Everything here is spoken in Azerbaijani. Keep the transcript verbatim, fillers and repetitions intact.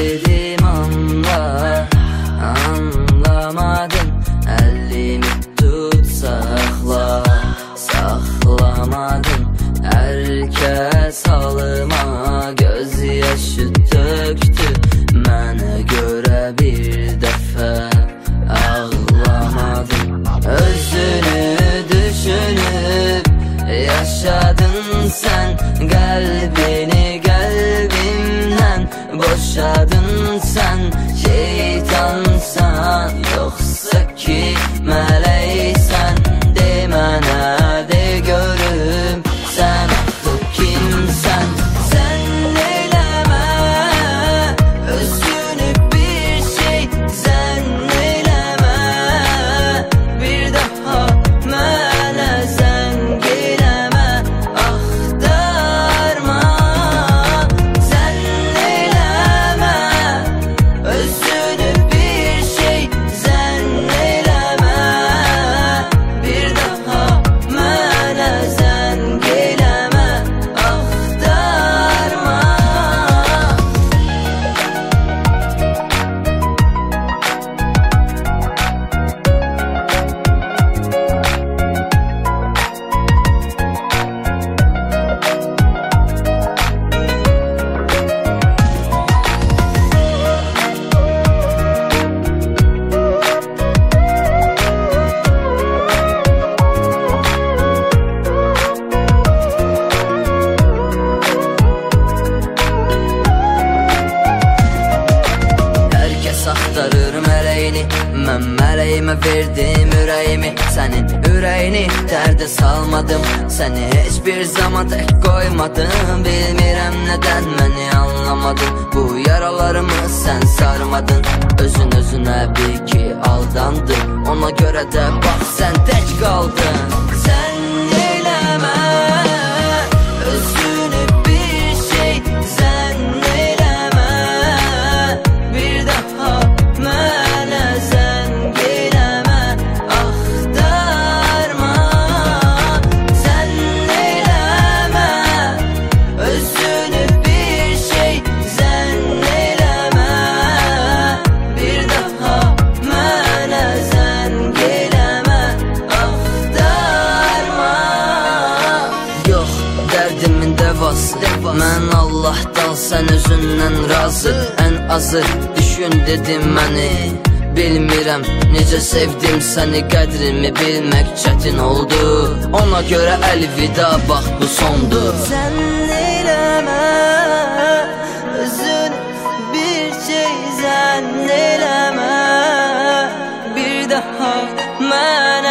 dedim anla, anlamadın. Əlimi tut saxla, saxlamadın. Hər kəs halıma göz yaşı töktü. Mənə görə bir dəfə ağlamadın. Özünü düşünüb yaşadın sən, qəlbini qəlbimdən boşadın sən. Şeytansan yoxsa ki mələksən, de mənə, de görüm sən axı kimsən. Sən eləmə özünü bir şey, sən eləmə bir daha mənə zəng eləmə, axtarma. Sən eləmə özünü bir şey, sən eləmə bir daha mənə zəng eləmə, axtarma. Herkes axtarır mələyini, mən mələyimə verdim ürəyimi. Sənin ürəyini dərdə salmadım, səni heç bir zaman tək qoymadım. Bilmirəm nədən məni anlamadın, bu yaralarımı sən sarmadın. Özün özünə bil ki aldandın, ona görə də bax sən tək qaldın. Sən eləmə özünü bir şey, sən eləmə bir daha mənə zəng eləmə, axtarma. Sən eləmə özünü bir şey, sən eləmə bir daha mənə zəng eləmə, axtarma. Yox dərdimin dəvası, mən Allahdan sən özündən razı. Ən azı düşün dedim məni, bilmirəm necə sevdim səni, qədrimi bilmək çətin oldu. Ona görə əlvida, bax bu sondur. Sən eləmə özün bir şey, sən eləmə bir daha mən